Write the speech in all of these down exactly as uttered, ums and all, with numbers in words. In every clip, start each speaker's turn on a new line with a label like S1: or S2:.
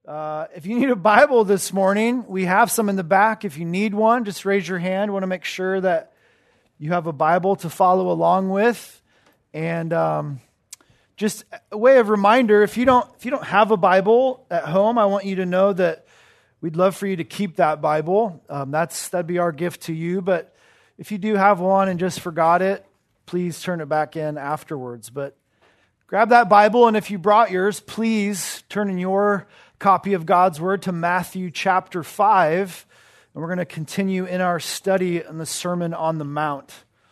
S1: Uh, if you need a Bible this morning, we have some in the back. If you need one, just raise your hand. We want to make sure that you have a Bible to follow along with. And um, just a way of reminder, if you don't if you don't have a Bible at home, I want you to know that we'd love for you to keep that Bible. Um, that's that'd be our gift to you. But if you do have one and just forgot it, please turn it back in afterwards. But grab that Bible, and if you brought yours, please turn in your copy of God's Word to Matthew chapter five, and we're going to continue in our study on the Sermon on the Mount.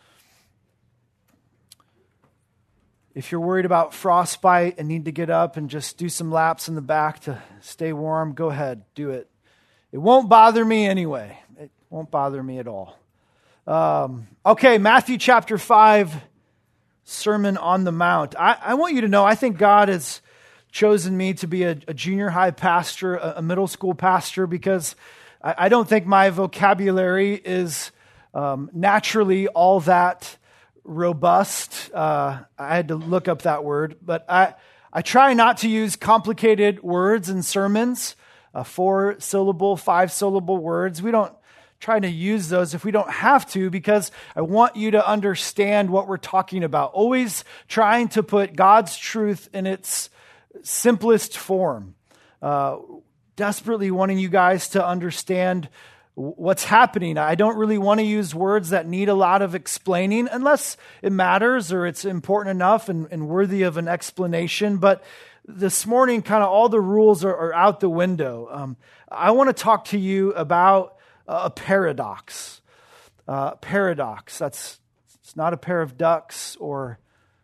S1: If you're worried about frostbite and need to get up and just do some laps in the back to stay warm, go ahead, do it. It won't bother me anyway. It won't bother me at all. Um, okay, Matthew chapter five, Sermon on the Mount. I, I want you to know, I think God has chosen me to be a, a junior high pastor, a, a middle school pastor, because I, I don't think my vocabulary is um, naturally all that robust. Uh, I had to look up that word, but I, I try not to use complicated words in sermons, uh, four syllable, five syllable words. We don't try to use those if we don't have to, because I want you to understand what we're talking about. Always trying to put God's truth in its simplest form. Uh, desperately wanting you guys to understand what's happening. I don't really want to use words that need a lot of explaining unless it matters or it's important enough and, and worthy of an explanation. But this morning, kind of all the rules are, are out the window. Um, I want to talk to you about a paradox. Uh, paradox. That's it's not a pair of ducks or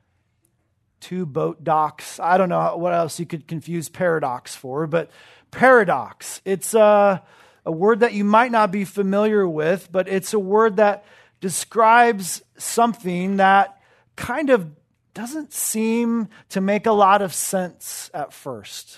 S1: two boat docks. I don't know what else you could confuse paradox for, but paradox. It's a, a word that you might not be familiar with, but it's a word that describes something that kind of doesn't seem to make a lot of sense at first.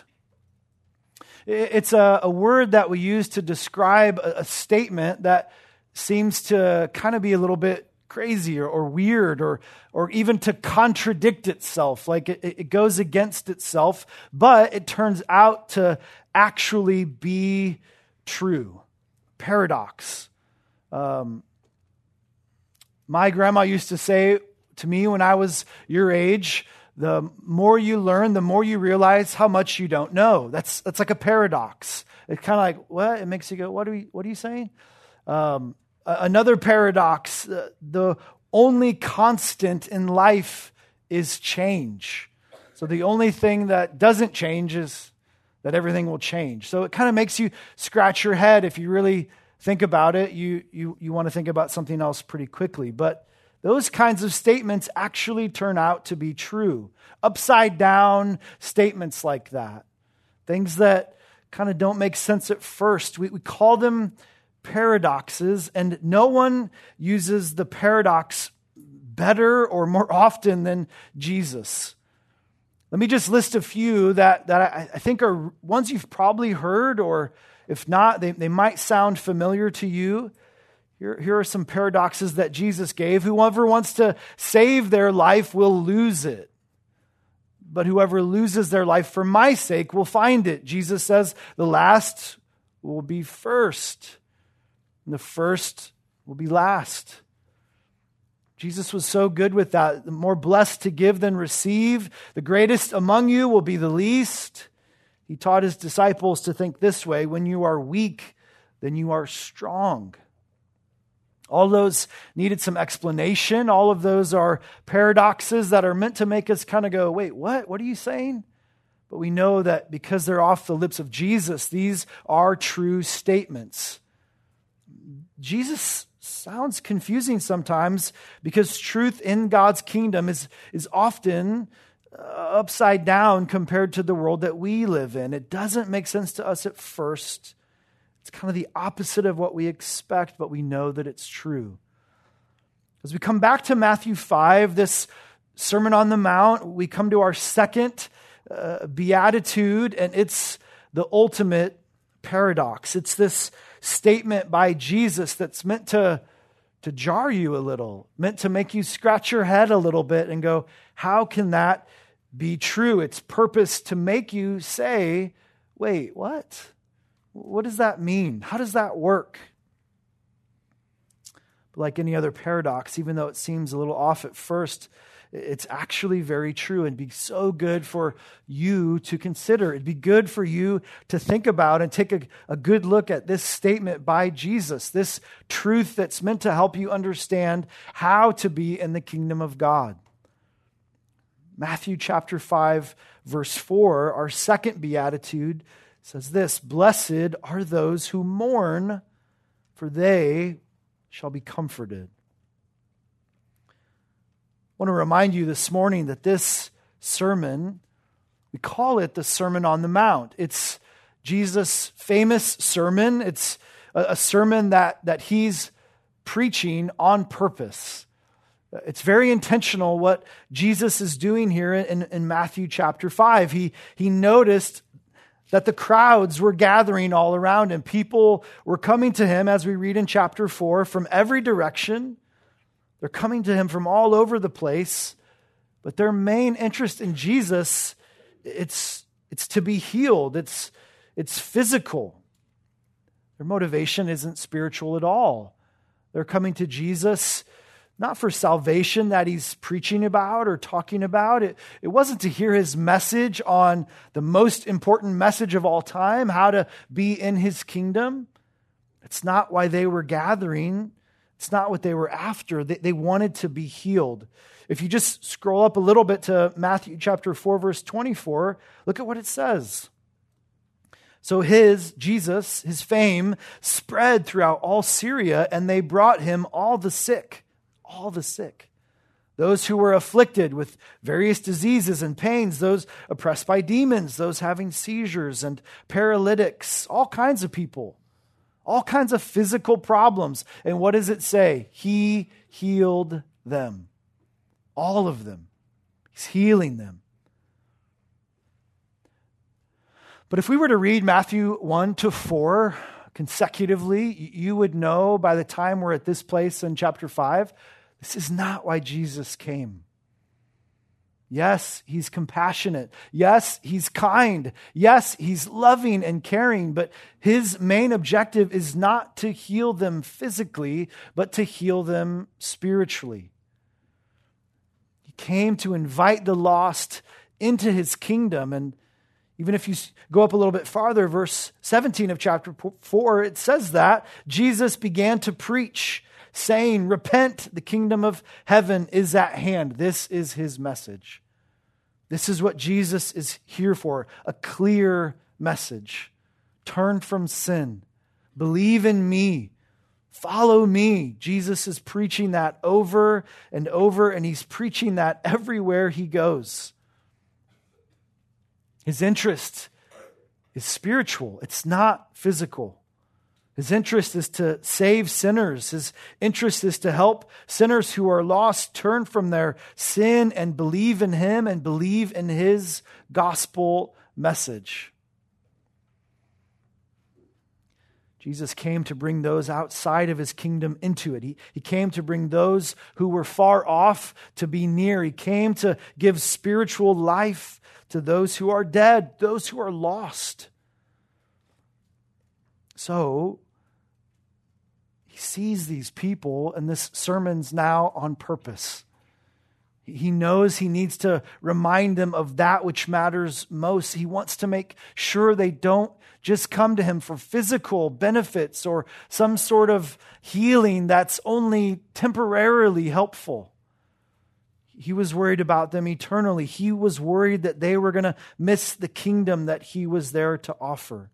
S1: It's a, a word that we use to describe a, a statement that seems to kind of be a little bit crazy or, or weird or or even to contradict itself, like it, it goes against itself, but it turns out to actually be true. Paradox. Um, my grandma used to say to me when I was your age, the more you learn, the more you realize how much you don't know. That's that's like a paradox. It's kind of like, what? It makes you go, what are we, what are you saying? Um, another paradox, uh, the only constant in life is change. So the only thing that doesn't change is that everything will change. So it kind of makes you scratch your head. If you really think about it, you you you want to think about something else pretty quickly. But those kinds of statements actually turn out to be true. Upside down statements like that. Things that kind of don't make sense at first. We, we call them paradoxes, and no one uses the paradox better or more often than Jesus. Let me just list a few that, that I, I think are ones you've probably heard, or if not, they, they might sound familiar to you. Here, here are some paradoxes that Jesus gave. Whoever wants to save their life will lose it. But whoever loses their life for my sake will find it. Jesus says the last will be first, and the first will be last. Jesus was so good with that. The more blessed to give than receive. The greatest among you will be the least. He taught his disciples to think this way: when you are weak, then you are strong. All those needed some explanation. All of those are paradoxes that are meant to make us kind of go, wait, what? What are you saying? But we know that because they're off the lips of Jesus, these are true statements. Jesus sounds confusing sometimes because truth in God's kingdom is, is often uh, upside down compared to the world that we live in. It doesn't make sense to us at first. It's kind of the opposite of what we expect, but we know that it's true. As we come back to Matthew five, this Sermon on the Mount, we come to our second uh, beatitude, and it's the ultimate paradox. It's this statement by Jesus that's meant to, to jar you a little, meant to make you scratch your head a little bit and go, how can that be true? It's purpose to make you say, wait, what? What does that mean? How does that work? But like any other paradox, even though it seems a little off at first, it's actually very true and be so good for you to consider. It'd be good for you to think about and take a, a good look at this statement by Jesus, this truth that's meant to help you understand how to be in the kingdom of God. Matthew chapter five, verse four, our second beatitude says this, "Blessed are those who mourn, for they shall be comforted." I want to remind you this morning that this sermon, we call it the Sermon on the Mount. It's Jesus' famous sermon. It's a, a sermon that, that he's preaching on purpose. It's very intentional what Jesus is doing here in, in Matthew chapter five. He, he noticed that the crowds were gathering all around him. People were coming to him, as we read in chapter four, from every direction. They're coming to him from all over the place, but their main interest in Jesus, it's, it's to be healed. It's, it's physical. Their motivation isn't spiritual at all. They're coming to Jesus not for salvation that he's preaching about or talking about. It, it wasn't to hear his message on the most important message of all time, how to be in his kingdom. It's not why they were gathering. It's not what they were after. They, they wanted to be healed. If you just scroll up a little bit to Matthew chapter four, verse twenty-four, look at what it says. So his, Jesus, his fame spread throughout all Syria, and they brought him all the sick, all the sick. Those who were afflicted with various diseases and pains, those oppressed by demons, those having seizures and paralytics, all kinds of people. All kinds of physical problems. And what does it say? He healed them. All of them. He's healing them. But if we were to read Matthew one to four consecutively, you would know by the time we're at this place in chapter five, this is not why Jesus came. Yes, he's compassionate. Yes, he's kind. Yes, he's loving and caring, but his main objective is not to heal them physically, but to heal them spiritually. He came to invite the lost into his kingdom. And even if you go up a little bit farther, verse seventeen of chapter four, it says that Jesus began to preach, saying, "Repent, the kingdom of heaven is at hand." This is his message. This is what Jesus is here for, a clear message. Turn from sin. Believe in me. Follow me. Jesus is preaching that over and over, and he's preaching that everywhere he goes. His interest is spiritual. It's not physical. His interest is to save sinners. His interest is to help sinners who are lost turn from their sin and believe in him and believe in his gospel message. Jesus came to bring those outside of his kingdom into it. He, he came to bring those who were far off to be near. He came to give spiritual life to those who are dead, those who are lost. So, he sees these people, and this sermon's now on purpose. He knows he needs to remind them of that which matters most. He wants to make sure they don't just come to him for physical benefits or some sort of healing that's only temporarily helpful. He was worried about them eternally. He was worried that they were going to miss the kingdom that he was there to offer.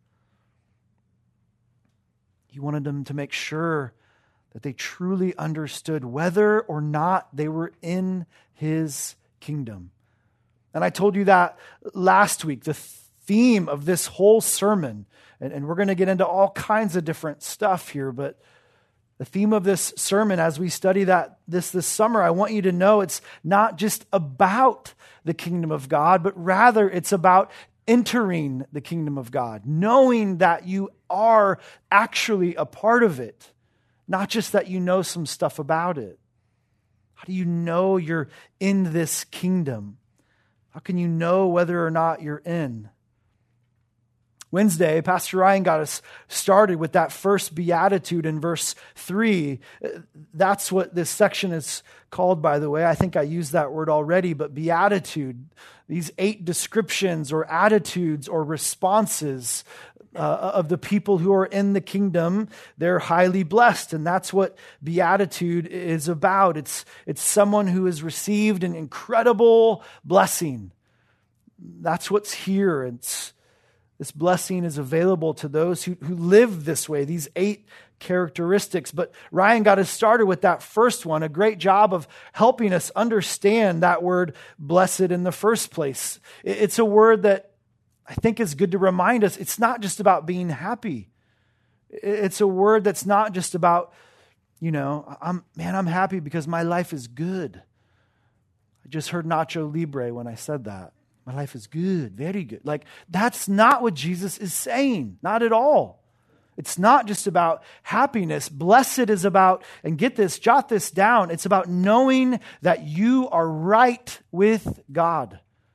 S1: He wanted them to make sure that they truly understood whether or not they were in his kingdom. And I told you that last week, the theme of this whole sermon, and, and we're going to get into all kinds of different stuff here, but the theme of this sermon as we study that this this summer, I want you to know it's not just about the kingdom of God, but rather it's about entering the kingdom of God, knowing that you are actually a part of it, not just that you know some stuff about it. How do you know you're in this kingdom? How can you know whether or not you're in? Wednesday, Pastor Ryan got us started with that first beatitude in verse three. That's what this section is called, by the way. I think I used that word already, but beatitude, these eight descriptions or attitudes or responses uh, of the people who are in the kingdom, they're highly blessed. And that's what beatitude is about. It's, it's someone who has received an incredible blessing. That's what's here. It's This blessing is available to those who, who live this way, these eight characteristics. But Ryan got us started with that first one, a great job of helping us understand that word blessed in the first place. It's a word that I think is good to remind us it's not just about being happy. It's a word that's not just about, you know, I'm man, I'm happy because my life is good. I just heard Nacho Libre when I said that. My life is good, very good. Like, that's not what Jesus is saying. Not at all. It's not just about happiness. Blessed is about, and get this, jot this down, it's about knowing that you are right with God.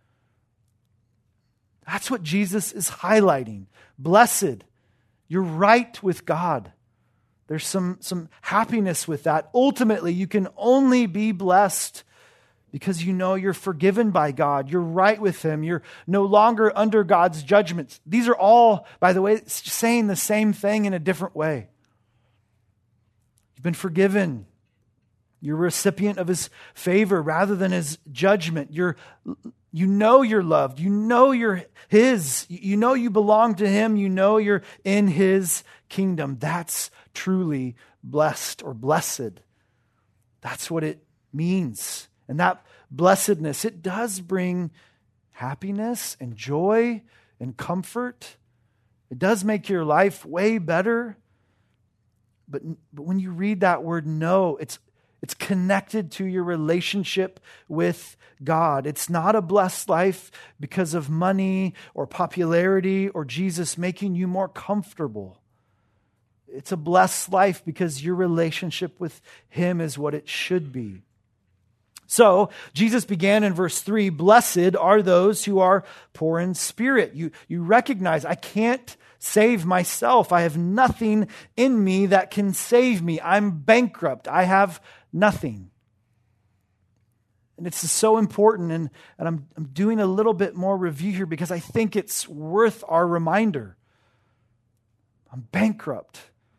S1: That's what Jesus is highlighting. Blessed, you're right with God. There's some, some happiness with that. Ultimately, you can only be blessed because you know you're forgiven by God. You're right with Him. You're no longer under God's judgments. These are all, by the way, saying the same thing in a different way. You've been forgiven. You're a recipient of His favor rather than His judgment. You're, you know you're loved. You know you're His. You know you belong to Him. You know you're in His kingdom. That's truly blessed or blessed. That's what it means. And that blessedness, it does bring happiness and joy and comfort. It does make your life way better. But, but when you read that word know, it's, it's connected to your relationship with God. It's not a blessed life because of money or popularity or Jesus making you more comfortable. It's a blessed life because your relationship with Him is what it should be. So, Jesus began in verse three, blessed are those who are poor in spirit. You, you recognize, I can't save myself. I have nothing in me that can save me. I'm bankrupt. I have nothing. And it's so important, and, and I'm, I'm doing a little bit more review here because I think it's worth our reminder. I'm bankrupt.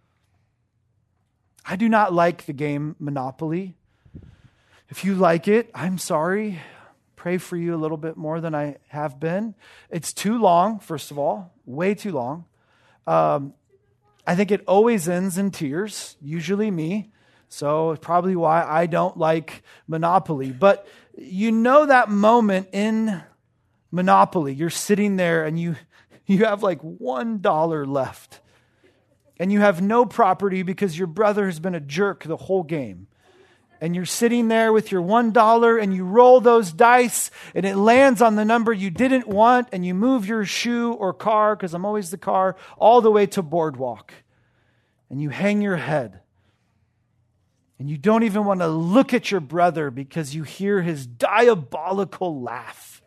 S1: I do not like the game Monopoly. If you like it, I'm sorry. Pray for you a little bit more than I have been. It's too long, first of all, way too long. Um, I think it always ends in tears, usually me. So it's probably why I don't like Monopoly. But you know that moment in Monopoly, you're sitting there and you, you have like one dollar left. And you have no property because your brother has been a jerk the whole game. And you're sitting there with your one dollar and you roll those dice and it lands on the number you didn't want and you move your shoe or car, because I'm always the car, all the way to Boardwalk. And you hang your head. And you don't even want to look at your brother because you hear his diabolical laugh.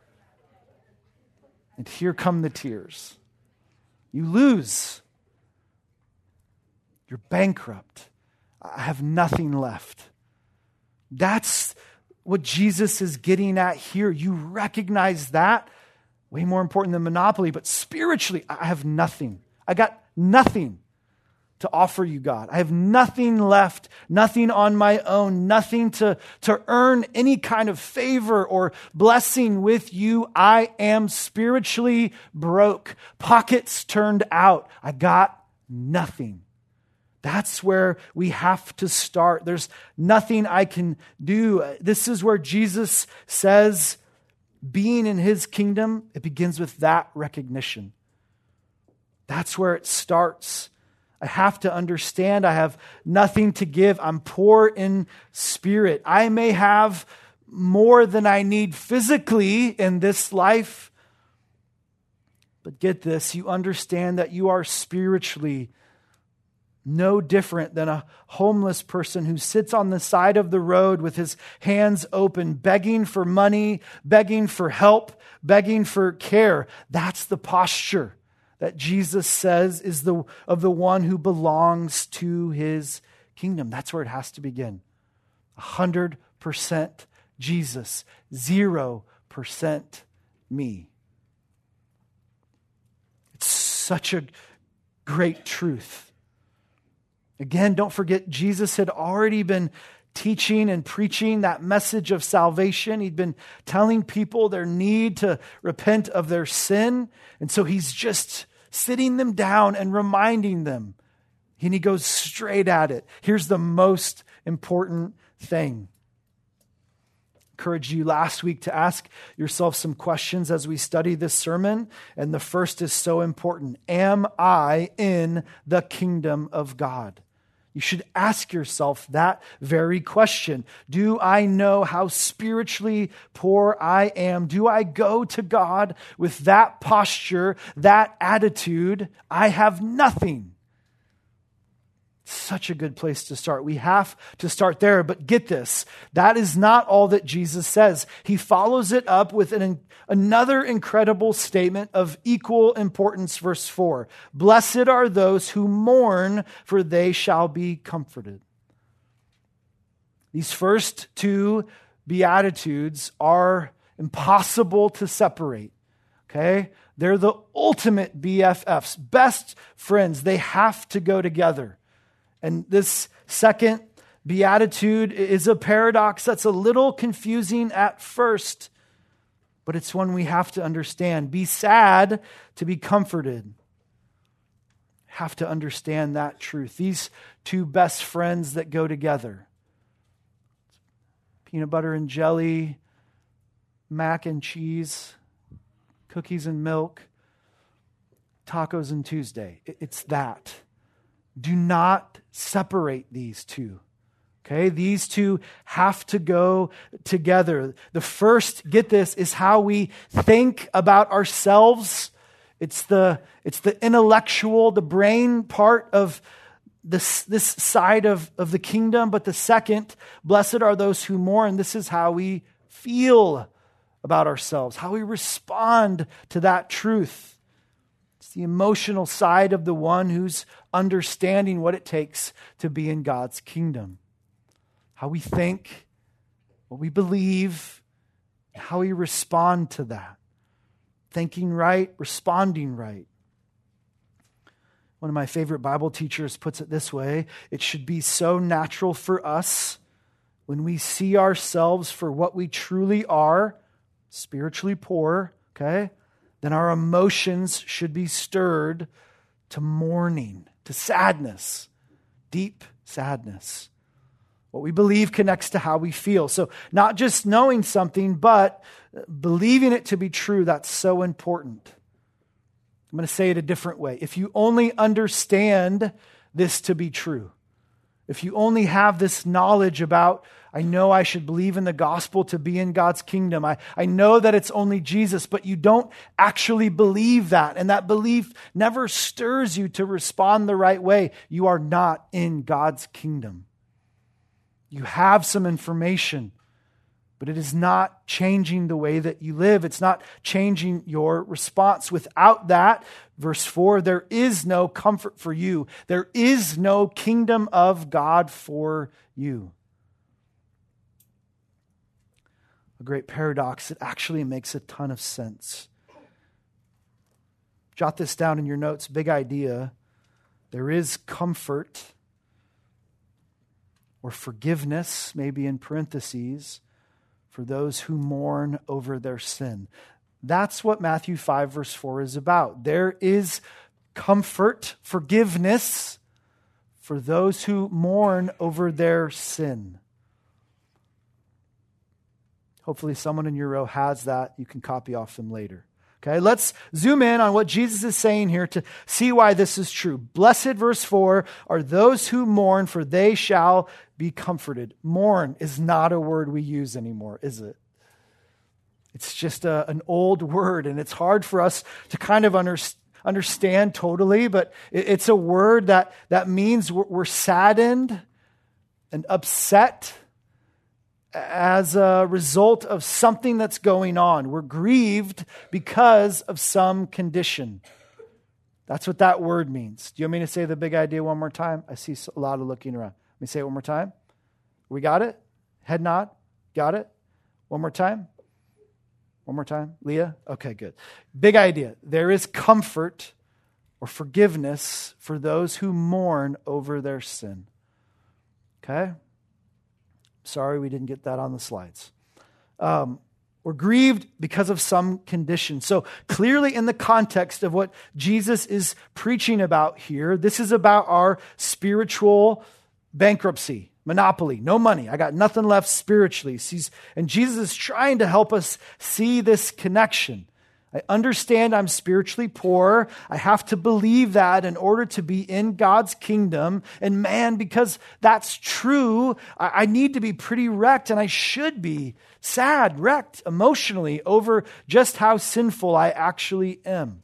S1: And here come the tears. You lose. You're bankrupt. I have nothing left. That's what Jesus is getting at here. You recognize that. Way more important than Monopoly, but spiritually, I have nothing. I got nothing to offer you, God. I have nothing left, nothing on my own, nothing to, to earn any kind of favor or blessing with you. I am spiritually broke, pockets turned out. I got nothing. That's where we have to start. There's nothing I can do. This is where Jesus says, being in His kingdom, it begins with that recognition. That's where it starts. I have to understand I have nothing to give. I'm poor in spirit. I may have more than I need physically in this life, but get this, you understand that you are spiritually no different than a homeless person who sits on the side of the road with his hands open, begging for money, begging for help, begging for care. That's the posture that Jesus says is the of the one who belongs to his kingdom. That's where it has to begin. one hundred percent Jesus, zero percent me. It's such a great truth. Again, don't forget, Jesus had already been teaching and preaching that message of salvation. He'd been telling people their need to repent of their sin. And so he's just sitting them down and reminding them. And he goes straight at it. Here's the most important thing. I encouraged you last week to ask yourself some questions as we study this sermon. And the first is so important. Am I in the kingdom of God? You should ask yourself that very question. Do I know how spiritually poor I am? Do I go to God with that posture, that attitude? I have nothing. Such a good place to start. We have to start there, but get this. That is not all that Jesus says. He follows it up with an, another incredible statement of equal importance, verse four. Blessed are those who mourn, for they shall be comforted. These first two Beatitudes are impossible to separate, okay? They're the ultimate B F Fs, best friends. They have to go together. And this second beatitude is a paradox that's a little confusing at first, but it's one we have to understand. Be sad to be comforted. Have to understand that truth. These two best friends that go together. Peanut butter and jelly, mac and cheese, cookies and milk, tacos and Tuesday. It's that. Do not separate these two. Okay, these two have to go together. The first, get this, is how we think about ourselves. It's the, it's the intellectual, the brain part of this, this side of, of the kingdom. But the second, blessed are those who mourn. This is how we feel about ourselves, how we respond to that truth. It's the emotional side of the one who's understanding what it takes to be in God's kingdom. How we think, what we believe, how we respond to that. Thinking right, responding right. One of my favorite Bible teachers puts it this way: it should be so natural for us when we see ourselves for what we truly are, spiritually poor, okay? Then our emotions should be stirred to mourning, to sadness, deep sadness. What we believe connects to how we feel. So not just knowing something, but believing it to be true, that's so important. I'm going to say it a different way. If you only understand this to be true, if you only have this knowledge about, I know I should believe in the gospel to be in God's kingdom. I, I know that it's only Jesus, but you don't actually believe that. And that belief never stirs you to respond the right way. You are not in God's kingdom. You have some information, but it is not changing the way that you live. It's not changing your response. Without that, verse four, there is no comfort for you. There is no kingdom of God for you. A great paradox that actually makes a ton of sense. Jot this down in your notes. Big idea. There is comfort or forgiveness, maybe in parentheses, for those who mourn over their sin. That's what Matthew five verse four is about. There is comfort, forgiveness for those who mourn over their sin. Hopefully someone in your row has that. You can copy off them later. Okay, let's zoom in on what Jesus is saying here to see why this is true. Blessed, verse four, are those who mourn, for they shall be comforted. Mourn is not a word we use anymore, is it? It's just a, an old word, and it's hard for us to kind of under, understand totally, but it, it's a word that, that means we're, we're saddened and upset as a result of something that's going on. We're grieved because of some condition. That's what that word means. Do you want me to say the big idea one more time? I see a lot of looking around. Let me say it one more time. We got it? Head nod. Got it? One more time. One more time. Leah? Okay, good. Big idea. There is comfort or forgiveness for those who mourn over their sin. Okay? Sorry we didn't get that on the slides. Um, we're grieved because of some condition. So clearly in the context of what Jesus is preaching about here, this is about our spiritual bankruptcy, monopoly, no money. I got nothing left spiritually. He's, and Jesus is trying to help us see this connection. I understand I'm spiritually poor. I have to believe that in order to be in God's kingdom. And man, because that's true, I, I need to be pretty wrecked, and I should be sad, wrecked emotionally over just how sinful I actually am.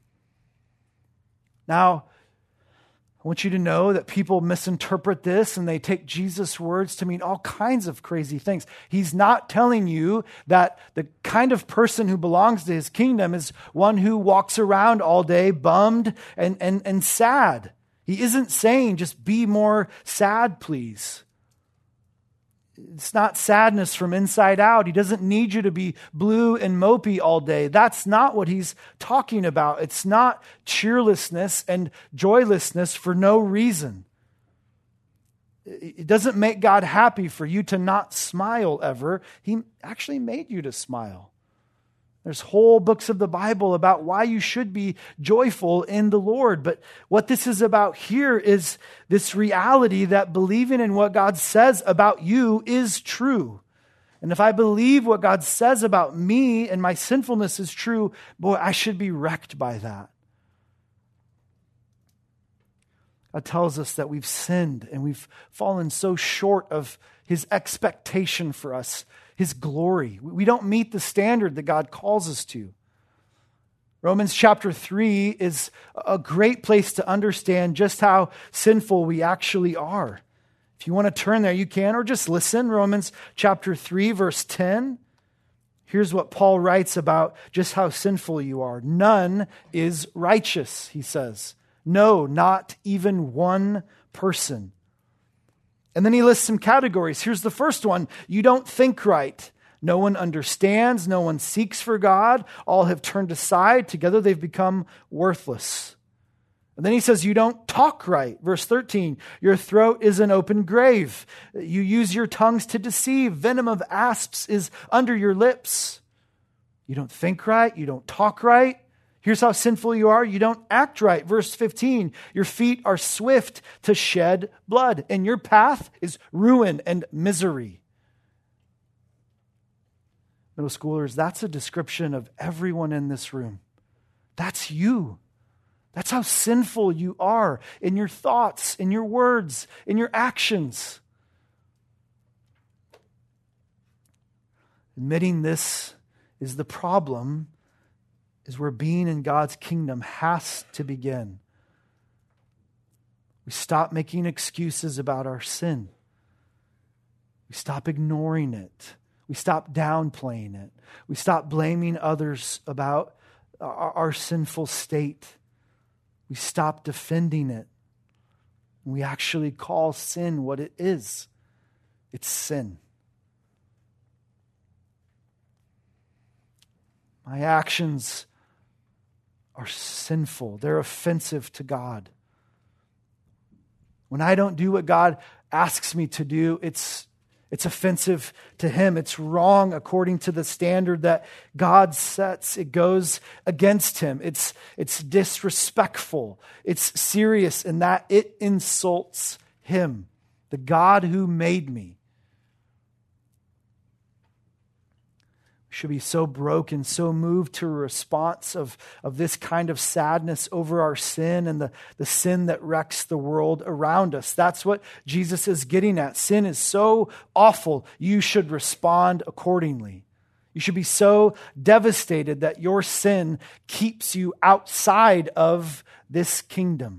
S1: Now, I want you to know that people misinterpret this and they take Jesus' words to mean all kinds of crazy things. He's not telling you that the kind of person who belongs to his kingdom is one who walks around all day bummed and, and, and sad. He isn't saying just be more sad, please. It's not sadness from inside out. He doesn't need you to be blue and mopey all day. That's not what he's talking about. It's not cheerlessness and joylessness for no reason. It doesn't make God happy for you to not smile ever. He actually made you to smile. There's whole books of the Bible about why you should be joyful in the Lord. But what this is about here is this reality that believing in what God says about you is true. And if I believe what God says about me and my sinfulness is true, boy, I should be wrecked by that. God tells us that we've sinned and we've fallen so short of his expectation for us, his glory. We don't meet the standard that God calls us to. Romans chapter three is a great place to understand just how sinful we actually are. If you want to turn there, you can, or just listen. Romans chapter three, verse ten. Here's what Paul writes about just how sinful you are. None is righteous, he says. No, not even one person. And then he lists some categories. Here's the first one. You don't think right. No one understands. No one seeks for God. All have turned aside. Together they've become worthless. And then he says, you don't talk right. Verse thirteen, your throat is an open grave. You use your tongues to deceive. Venom of asps is under your lips. You don't think right. You don't talk right. Here's how sinful you are. You don't act right. Verse fifteen, your feet are swift to shed blood, and your path is ruin and misery. Middle schoolers, that's a description of everyone in this room. That's you. That's how sinful you are in your thoughts, in your words, in your actions. Admitting this is the problem is where being in God's kingdom has to begin. We stop making excuses about our sin. We stop ignoring it. We stop downplaying it. We stop blaming others about our, our sinful state. We stop defending it. We actually call sin what it is. It's sin. My actions are sinful. They're offensive to God. When I don't do what God asks me to do, it's, it's offensive to him. It's wrong according to the standard that God sets. It goes against him. It's, it's disrespectful. It's serious in that it insults him, the God who made me. Should be so broken, so moved to a response of, of this kind of sadness over our sin and the, the sin that wrecks the world around us. That's what Jesus is getting at. Sin is so awful, you should respond accordingly. You should be so devastated that your sin keeps you outside of this kingdom.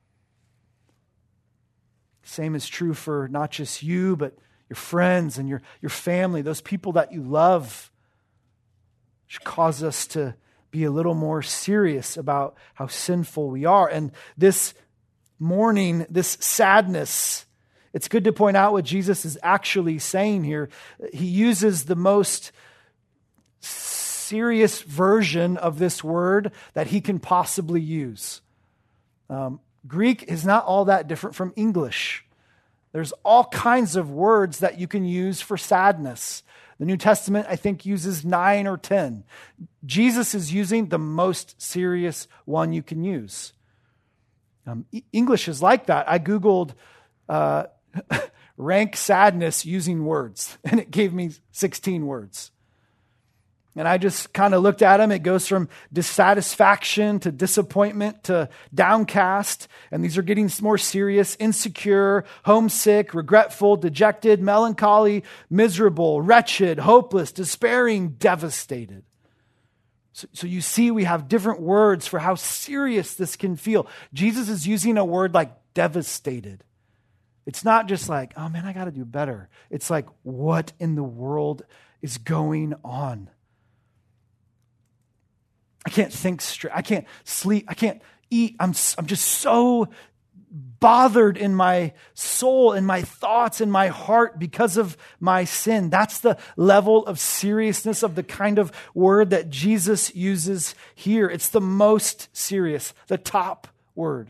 S1: Same is true for not just you, but your friends and your, your family, those people that you love. Should cause us to be a little more serious about how sinful we are. And this mourning, this sadness, it's good to point out what Jesus is actually saying here. He uses the most serious version of this word that he can possibly use. Um, Greek is not all that different from English. There's all kinds of words that you can use for sadness. The New Testament, I think, uses nine or ten. Jesus is using the most serious one you can use. Um, e- English is like that. I Googled uh, rank sadness using words, and it gave me sixteen words. And I just kind of looked at them. It goes from dissatisfaction to disappointment to downcast. And these are getting more serious: insecure, homesick, regretful, dejected, melancholy, miserable, wretched, hopeless, despairing, devastated. So, so you see, we have different words for how serious this can feel. Jesus is using a word like devastated. It's not just like, oh man, I got to do better. It's like, what in the world is going on? I can't think straight. I can't sleep. I can't eat. I'm, I'm just so bothered in my soul, in my thoughts, in my heart because of my sin. That's the level of seriousness of the kind of word that Jesus uses here. It's the most serious, the top word.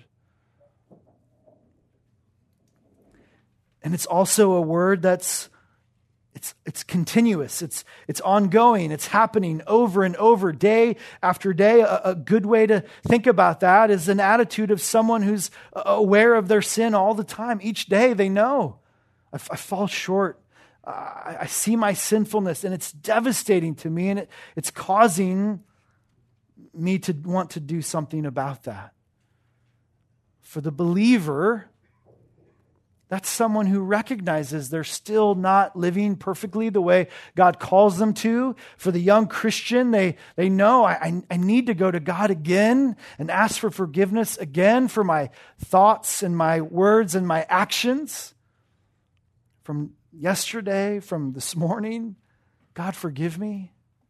S1: And it's also a word that's It's it's continuous, it's it's ongoing, it's happening over and over, day after day. A, a good way to think about that is an attitude of someone who's aware of their sin all the time. Each day they know, I, I fall short, I, I see my sinfulness, and it's devastating to me, and it, it's causing me to want to do something about that. For the believer, that's someone who recognizes they're still not living perfectly the way God calls them to. For the young Christian, they, they know I, I need to go to God again and ask for forgiveness again for my thoughts and my words and my actions from yesterday, from this morning. God, forgive me.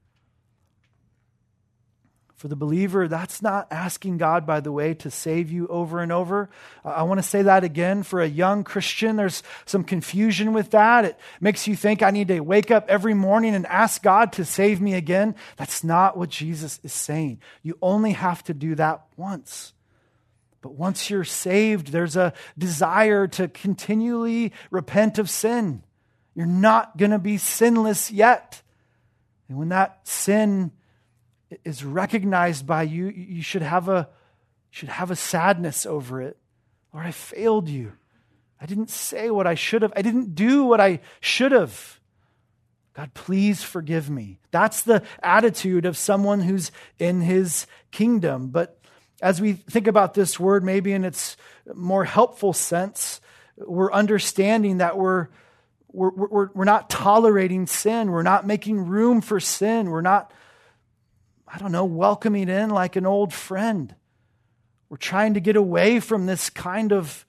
S1: For the believer, that's not asking God, by the way, to save you over and over. I want to say that again. For a young Christian, there's some confusion with that. It makes you think I need to wake up every morning and ask God to save me again. That's not what Jesus is saying. You only have to do that once. But once you're saved, there's a desire to continually repent of sin. You're not going to be sinless yet. And when that sin is recognized by you, you should have a should have a sadness over it. Lord, I failed you. I didn't say what I should have. I didn't do what I should have. God, please forgive me. That's the attitude of someone who's in his kingdom. But as we think about this word, maybe in its more helpful sense, we're understanding that we're we're we're, we're not tolerating sin. We're not making room for sin. We're not, I don't know, welcoming in like an old friend. We're trying to get away from this kind of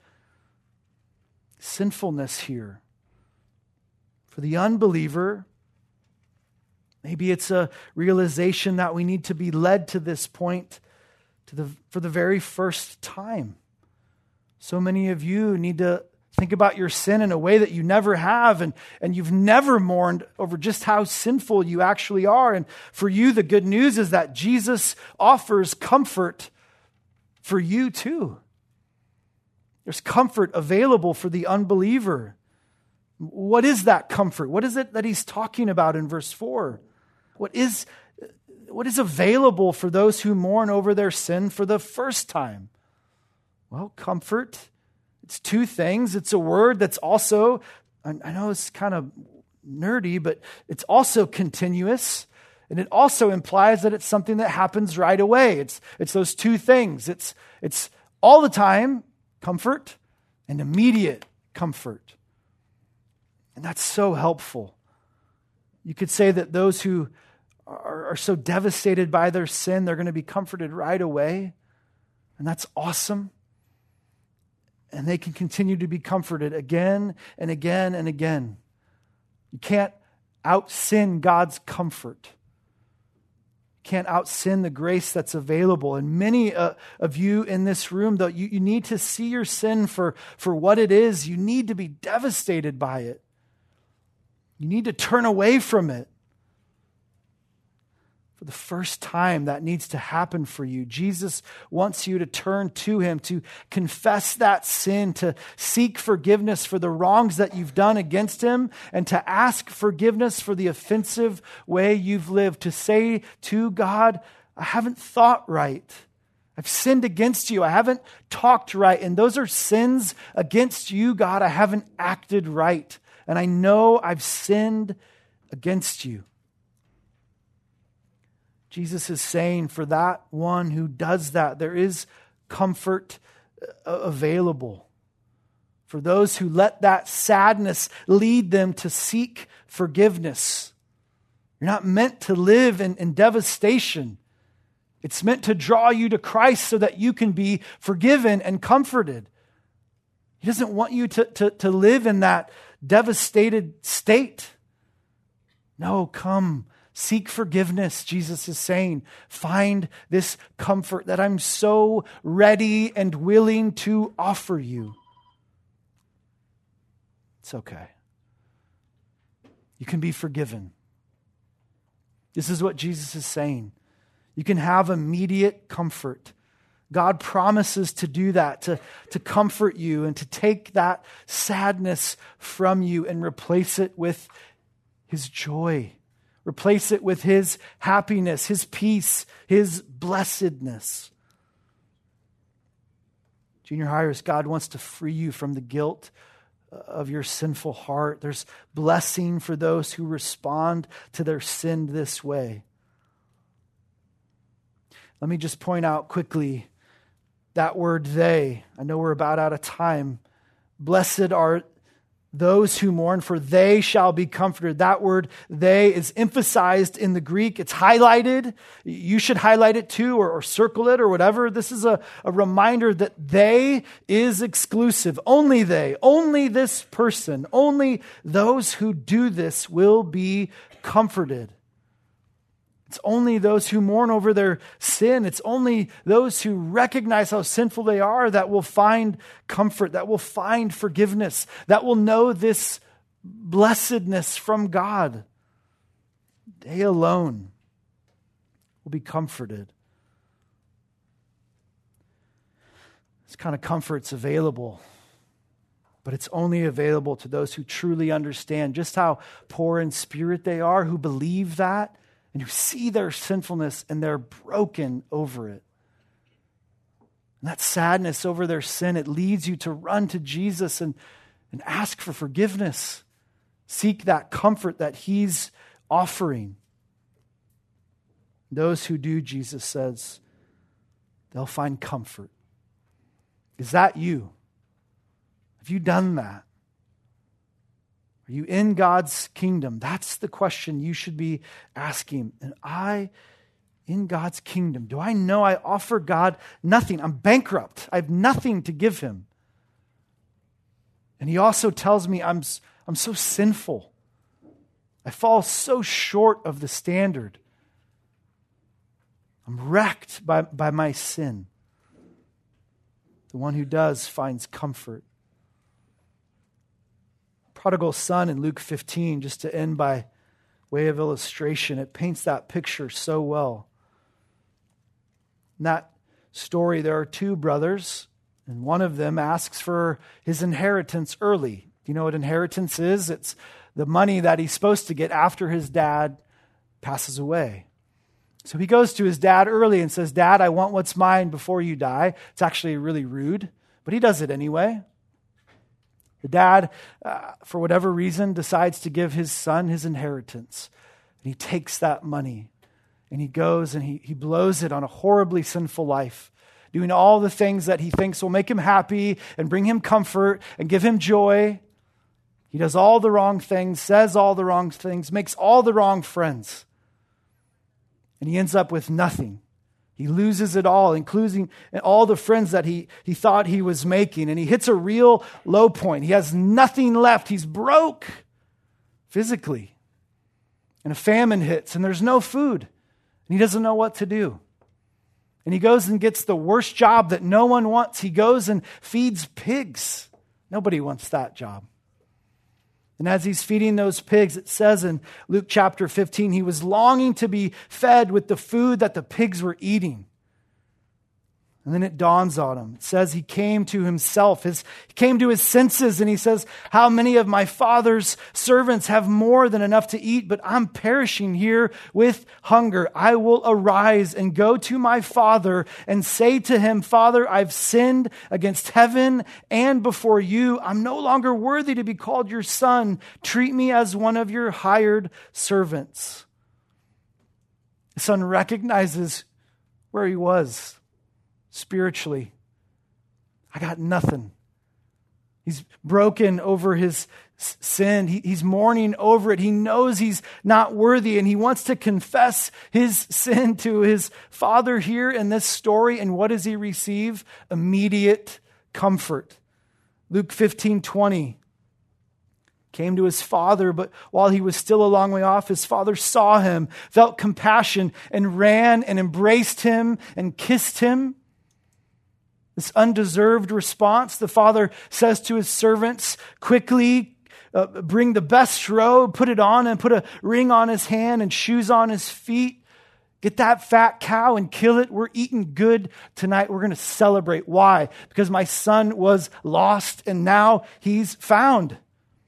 S1: sinfulness here. For the unbeliever, maybe it's a realization that we need to be led to this point to the for the very first time. So many of you need to think about your sin in a way that you never have, and, and you've never mourned over just how sinful you actually are. And for you, the good news is that Jesus offers comfort for you too. There's comfort available for the unbeliever. What is that comfort? What is it that he's talking about in verse four? What is, what is available for those who mourn over their sin for the first time? Well, comfort, it's two things. It's a word that's also, I know it's kind of nerdy, but it's also continuous. And it also implies that it's something that happens right away. It's, it's those two things. It's, it's all the time comfort and immediate comfort. And that's so helpful. You could say that those who are, are so devastated by their sin, they're going to be comforted right away. And that's awesome. And they can continue to be comforted again and again and again. You can't out-sin God's comfort. You can't out-sin the grace that's available. And many uh, of you in this room, though, you, you need to see your sin for, for what it is. You need to be devastated by it. You need to turn away from it. For the first time, that needs to happen for you. Jesus wants you to turn to him, to confess that sin, to seek forgiveness for the wrongs that you've done against him, and to ask forgiveness for the offensive way you've lived, to say to God, I haven't thought right. I've sinned against you. I haven't talked right. And those are sins against you, God. I haven't acted right. And I know I've sinned against you. Jesus is saying for that one who does that, there is comfort available. For those who let that sadness lead them to seek forgiveness. You're not meant to live in, in devastation. It's meant to draw you to Christ so that you can be forgiven and comforted. He doesn't want you to, to, to live in that devastated state. No, come. Seek forgiveness, Jesus is saying. Find this comfort that I'm so ready and willing to offer you. It's okay. You can be forgiven. This is what Jesus is saying. You can have immediate comfort. God promises to do that, to, to comfort you and to take that sadness from you and replace it with his joy. Replace it with his happiness, his peace, his blessedness. Junior hires, God wants to free you from the guilt of your sinful heart. There's blessing for those who respond to their sin this way. Let me just point out quickly that word they. I know we're about out of time. Blessed are those who mourn, for they shall be comforted. That word they is emphasized in the Greek. It's highlighted. You should highlight it too, or, or circle it or whatever. This is a, a reminder that they is exclusive. Only they, only this person, only those who do this will be comforted. It's only those who mourn over their sin. It's only those who recognize how sinful they are that will find comfort, that will find forgiveness, that will know this blessedness from God. They alone will be comforted. This kind of comfort's available, but it's only available to those who truly understand just how poor in spirit they are, who believe that, and who see their sinfulness and they're broken over it. And that sadness over their sin, it leads you to run to Jesus and, and ask for forgiveness. Seek that comfort that he's offering. Those who do, Jesus says, they'll find comfort. Is that you? Have you done that? Are you in God's kingdom? That's the question you should be asking. And I, in God's kingdom, do I know I offer God nothing? I'm bankrupt. I have nothing to give him. And he also tells me I'm, I'm so sinful. I fall so short of the standard. I'm wrecked by, by my sin. The one who does finds comfort. Prodigal son in Luke fifteen, just to end by way of illustration, it paints that picture so well. In that story, there are two brothers, and one of them asks for his inheritance early. Do you know what inheritance is? It's the money that he's supposed to get after his dad passes away. So he goes to his dad early and says, Dad, I want what's mine before you die. It's actually really rude, but he does it anyway. The dad, uh, for whatever reason, decides to give his son his inheritance. And he takes that money and he goes and he, he blows it on a horribly sinful life, doing all the things that he thinks will make him happy and bring him comfort and give him joy. He does all the wrong things, says all the wrong things, makes all the wrong friends. And he ends up with nothing. He loses it all, including all the friends that he, he thought he was making. And he hits a real low point. He has nothing left. He's broke physically. And a famine hits, and there's no food. And he doesn't know what to do. And he goes and gets the worst job that no one wants. He goes and feeds pigs. Nobody wants that job. And as he's feeding those pigs, it says in Luke chapter fifteen, he was longing to be fed with the food that the pigs were eating. And then it dawns on him. It says he came to himself. His, he came to his senses, and he says, how many of my father's servants have more than enough to eat, but I'm perishing here with hunger. I will arise and go to my father and say to him, Father, I've sinned against heaven and before you. I'm no longer worthy to be called your son. Treat me as one of your hired servants. The son recognizes where he was. Spiritually, I got nothing. He's broken over his sin. He, he's mourning over it. He knows he's not worthy, and he wants to confess his sin to his father here in this story. And what does he receive? Immediate comfort. Luke fifteen twenty. Came to his father, but while he was still a long way off, his father saw him, felt compassion, and ran and embraced him and kissed him. This undeserved response, the father says to his servants, quickly uh, bring the best robe, put it on, and put a ring on his hand and shoes on his feet. Get that fat cow and kill it. We're eating good tonight. We're going to celebrate. Why? Because my son was lost and now he's found.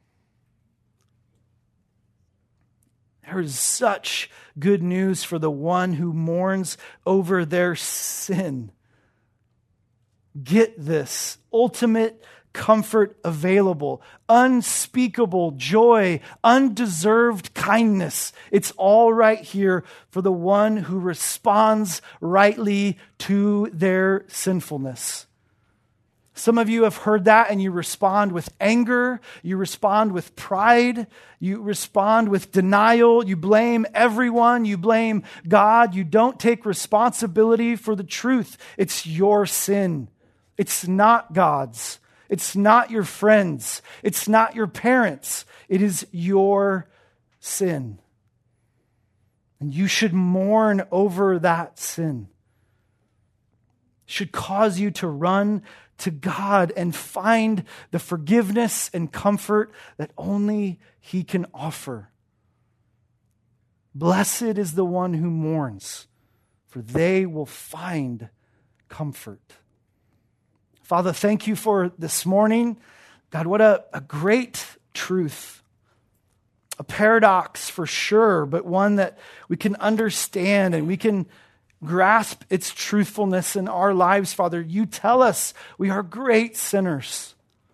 S1: There is such good news for the one who mourns over their sin. Get this ultimate comfort available, unspeakable joy, undeserved kindness. It's all right here for the one who responds rightly to their sinfulness. Some of you have heard that and you respond with anger, you respond with pride, you respond with denial, you blame everyone, you blame God, you don't take responsibility for the truth. It's your sin. It's not God's. It's not your friends. It's not your parents. It is your sin. And you should mourn over that sin. It should cause you to run to God and find the forgiveness and comfort that only He can offer. Blessed is the one who mourns, for they will find comfort. Father, thank you for this morning. God, what a, a great truth. A paradox for sure, but one that we can understand and we can grasp its truthfulness in our lives, Father. You tell us we are great sinners.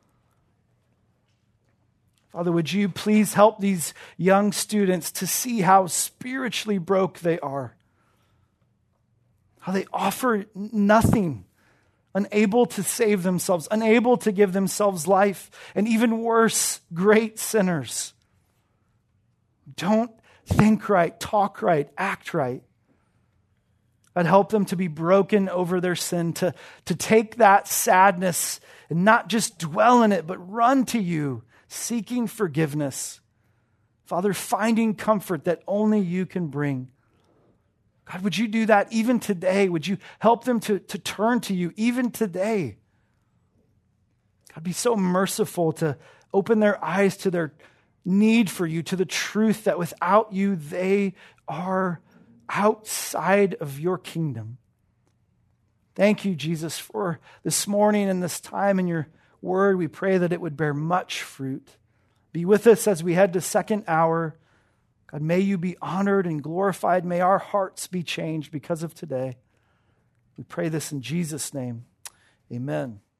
S1: Father, would you please help these young students to see how spiritually broke they are, how they offer nothing, unable to save themselves, unable to give themselves life, and even worse, great sinners. Don't think right, talk right, act right. I'd help them to be broken over their sin, to, to take that sadness and not just dwell in it, but run to you, seeking forgiveness. Father, finding comfort that only you can bring. God, would you do that even today? Would you help them to, to turn to you even today? God, be so merciful to open their eyes to their need for you, to the truth that without you, they are outside of your kingdom. Thank you, Jesus, for this morning and this time in your word. We pray that it would bear much fruit. Be with us as we head to second hour. God, may you be honored and glorified. May our hearts be changed because of today. We pray this in Jesus' name. Amen.